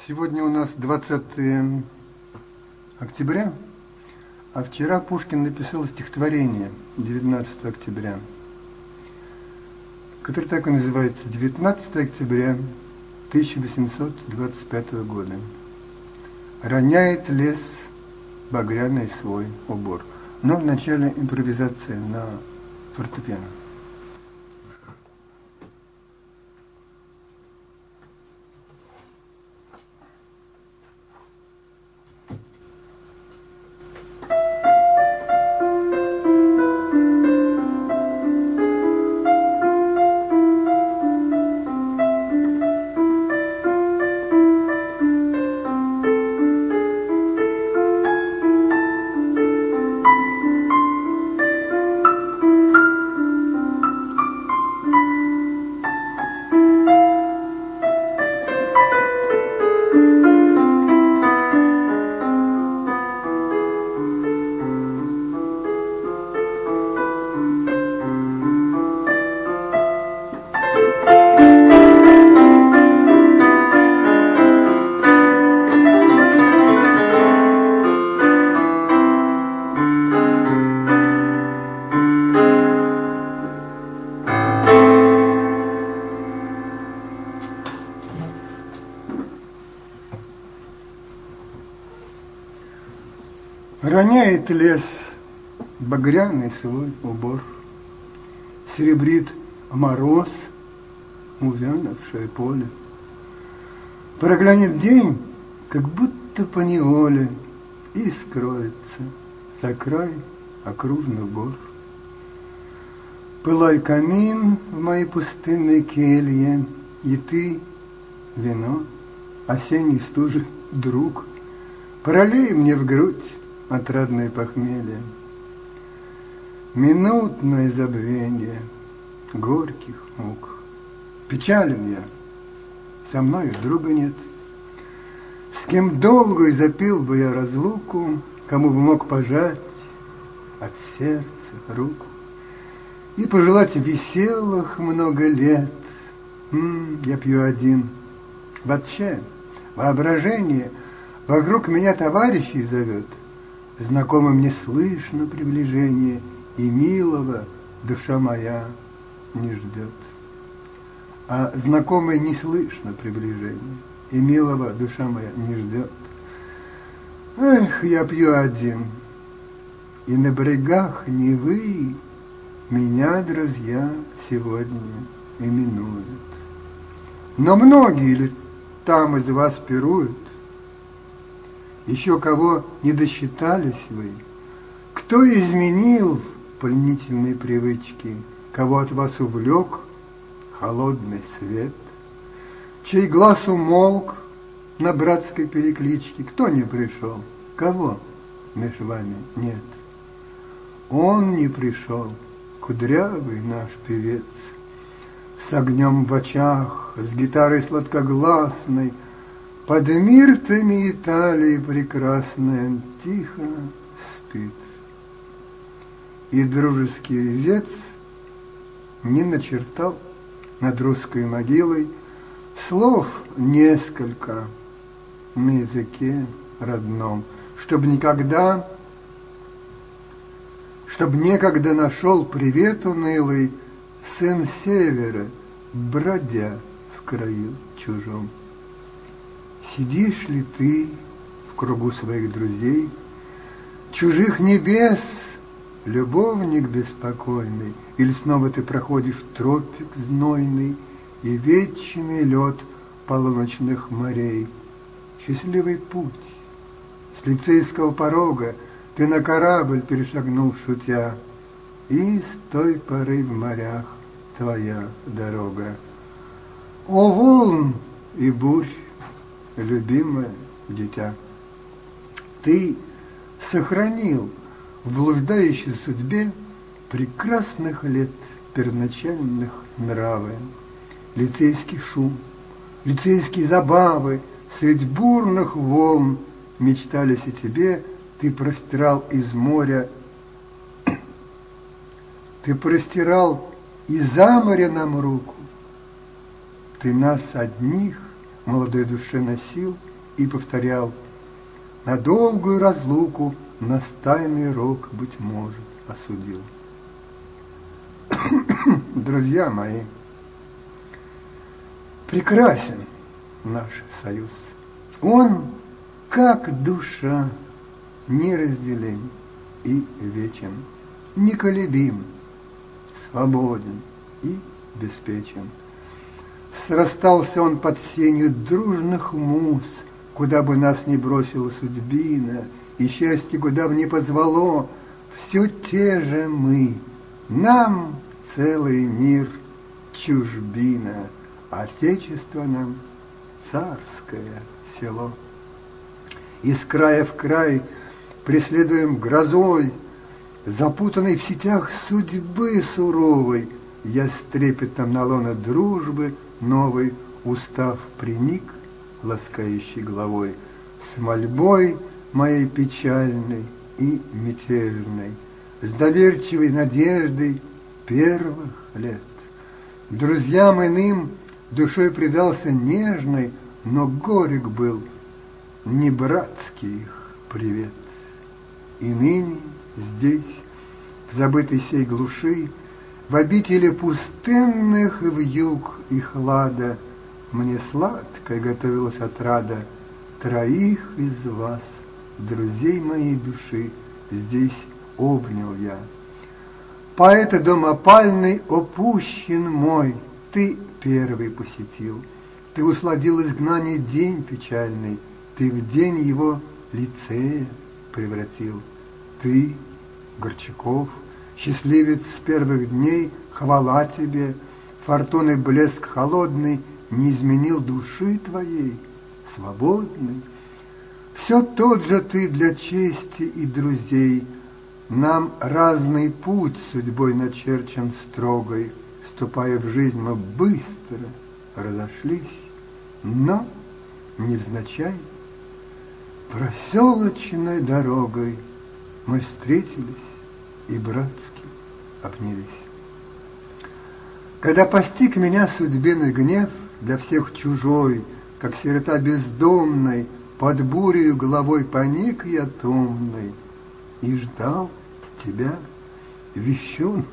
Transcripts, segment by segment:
Сегодня у нас 20 октября, а вчера Пушкин написал стихотворение 19 октября, которое так и называется «19 октября 1825 года. Роняет лес багряный свой убор». Но вначале импровизация на фортепиано. Роняет лес багряный свой убор, серебрит мороз увянувшее поле. Проглянет день, как будто по неволе, и скроется за край окружных гор. Пылай камин в моей пустынной келье, и ты, вино, осенней стужи друг, пролей мне в грудь отрадное похмелье. Минутное забвенье горьких мук. Печален я, со мною друга нет. С кем долгую запил бы я разлуку, кому бы мог пожать от сердца руку и пожелать веселых много лет. Я пью один, вообще воображение вокруг меня товарищей зовет. Знакомым не слышно приближение, и милого душа моя не ждет. А знакомой не слышно приближение, и милого душа моя не ждет. Эх, я пью один, и на берегах Невы меня друзья сегодня именуют. Но многие ли там из вас пируют? Еще кого не досчитались вы? Кто изменил пленительные привычки? Кого от вас увлек холодный свет? Чей глаз умолк на братской перекличке? Кто не пришел? Кого меж вами нет? Он не пришел, кудрявый наш певец, с огнем в очах, с гитарой сладкогласной, под миртами Италии прекрасная он тихо спит. И дружеский резец не начертал над русской могилой слов несколько на языке родном, чтобы некогда нашел привет унылый сын севера, бродя в краю чужом. Сидишь ли ты в кругу своих друзей, чужих небес, любовник беспокойный, или снова ты проходишь тропик знойный и вечный лед полуночных морей? Счастливый путь, с лицейского порога ты на корабль перешагнул шутя, и с той поры в морях твоя дорога. О, волн и бурь, любимое дитя, ты сохранил в блуждающей судьбе прекрасных лет первоначальных нравы, лицейский шум, лицейские забавы, средь бурных волн мечтались о тебе, ты простирал из моря, ты простирал и за моря нам руку, ты нас одних молодой душе носил и повторял: на долгую разлуку нас тайный рок, быть может, осудил. Друзья мои, прекрасен наш союз. Он, как душа, неразделим и вечен, неколебим, свободен и беспечен. Срастался он под сенью дружных муз, куда бы нас ни бросила судьбина, и счастье куда бы ни позвало, все те же мы. Нам целый мир чужбина, отечество нам царское село. Из края в край преследуем грозой, запутанный в сетях судьбы суровой, я с трепетом на лоно дружбы новой, устав, приник ласкающей головой, с мольбой моей печальной и мятежной, с доверчивой надеждой первых лет. Друзьям иным душой предался нежной, но горек был не братский их привет. И ныне здесь, в забытой сей глуши, в обители пустынных вьюг и хлада, мне сладкая готовилась отрада. Троих из вас, друзей моей души, здесь обнял я. Поэта дом опальный опущен мой, ты первый посетил. Ты усладил изгнание день печальный, ты в день его лицея превратил. Ты, Горчаков, счастливец с первых дней, хвала тебе, фортуны блеск холодный не изменил души твоей, свободной. Все тот же ты для чести и друзей, нам разный путь судьбой начерчен строгой, ступая в жизнь мы быстро разошлись, но невзначай проселочной дорогой мы встретились и братски обнялись. Когда постиг меня судьбиный гнев, для всех чужой, как сирота бездомной, под бурею головой поник я томной и ждал тебя, вещун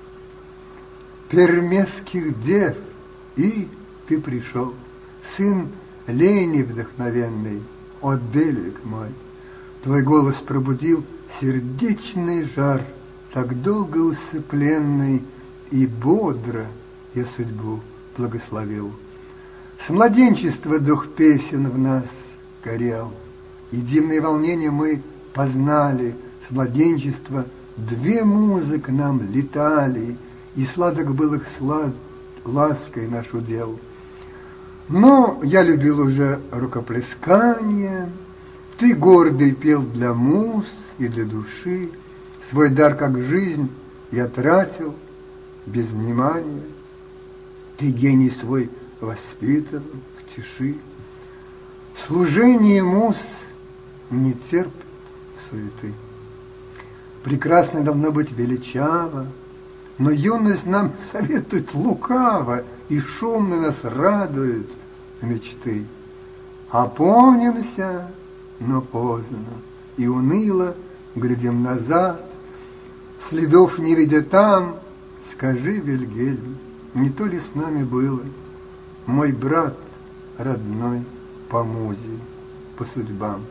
пермеских дев, и ты пришел, сын лени вдохновенный, о Дельвик мой. Твой голос пробудил сердечный жар, так долго усыпленный, и бодро я судьбу благословил. С младенчества дух песен в нас горел, и дивные волнения мы познали. С младенчества две музы к нам летали, и сладок был их лаской наш удел. Но я любил уже рукоплескание, ты гордый пел для муз и для души, свой дар как жизнь я тратил без внимания, ты гений свой воспитывал в тиши. Служение муз не терпит суеты. Прекрасно должно быть величаво, но юность нам советует лукаво, и шумно нас радуют мечты. Опомнимся, но поздно, и уныло глядим назад, следов не видя там. Скажи, Вильгельм, не то ли с нами было мой брат родной по музе, по судьбам?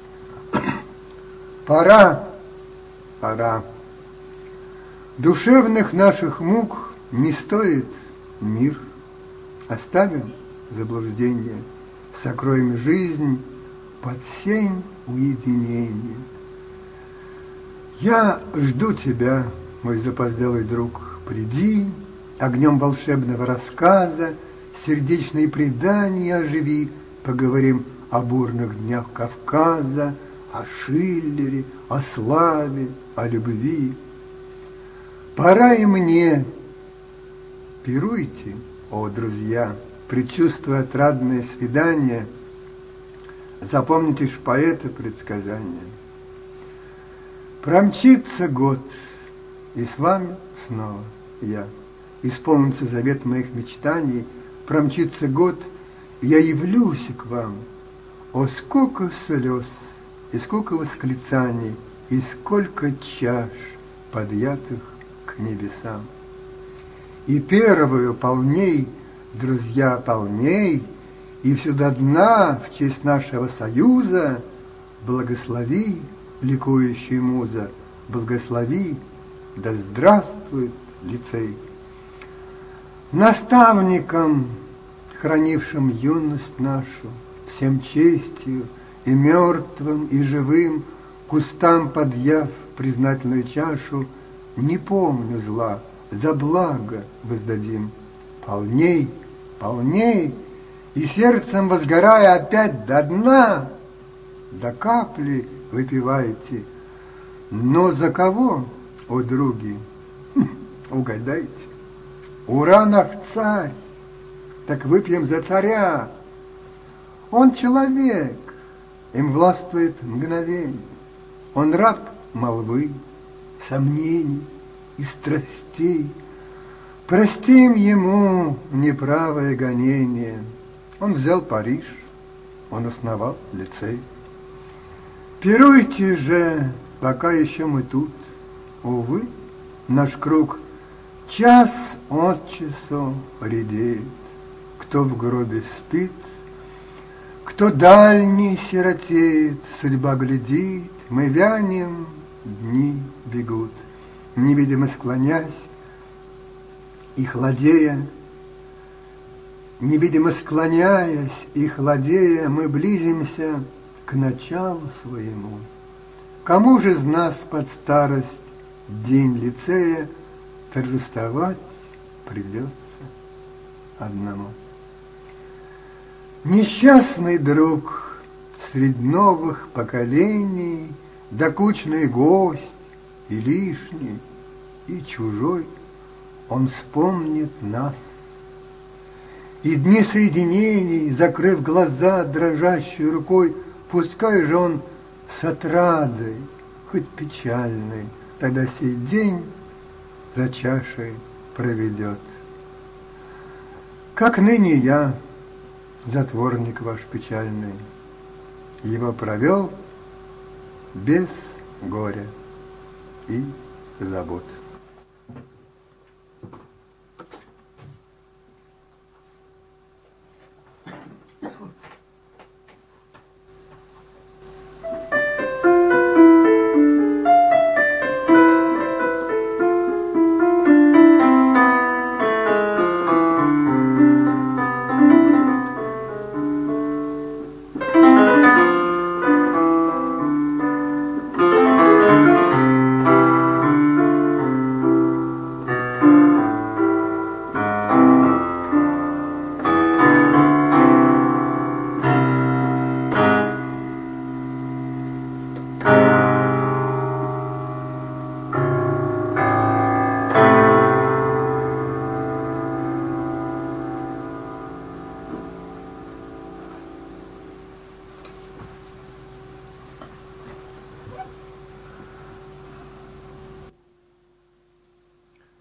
Пора. Душевных наших мук не стоит мир. Оставим заблуждение, сокроем жизнь под сень уединения. Я жду тебя, мой запоздалый друг, приди, огнем волшебного рассказа сердечные предания оживи, поговорим о бурных днях Кавказа, о Шиллере, о славе, о любви. Пора и мне. Пируйте, о друзья, предчувствуя отрадное свидание, запомните ж поэта предсказания. Промчится год, и с вами снова я. Исполнится завет моих мечтаний, промчится год, и я явлюсь к вам, О, сколько слез, и сколько восклицаний, и сколько чаш, подъятых к небесам. И первую полней, друзья, полней, и всю до дна в честь нашего союза благослови, ликующая муза, благослови, да здравствует лицей. Наставникам, хранившим юность нашу, всем честью и мертвым, и живым, кустам подъяв признательную чашу, не помню зла, за благо воздадим. Полней, полней, и сердцем возгорая опять до дна, до капли выпивайте. Но за кого, о други, угадайте? Ура, наш царь! Так выпьем за царя. Он человек, им властвует мгновенье. Он раб молвы, сомнений и страстей. Простим ему неправое гонение. Он взял Париж, он основал лицей. Пируйте же, пока еще мы тут. Увы, наш круг час от часу редеет. Кто в гробе спит, кто дальний сиротеет, судьба глядит, мы вянем, дни бегут. Невидимо склонясь и хладея, невидимо склоняясь и хладея, мы близимся к началу своему. Кому же из нас под старость день лицея торжествовать придется одному? Несчастный друг среди новых поколений, докучный гость и лишний, и чужой, он вспомнит нас. И дни соединений, закрыв глаза дрожащей рукой, пускай же он с отрадой, хоть печальной, тогда сей день за чашей проведет. Как ныне я, затворник ваш печальный, его провел без горя и забот.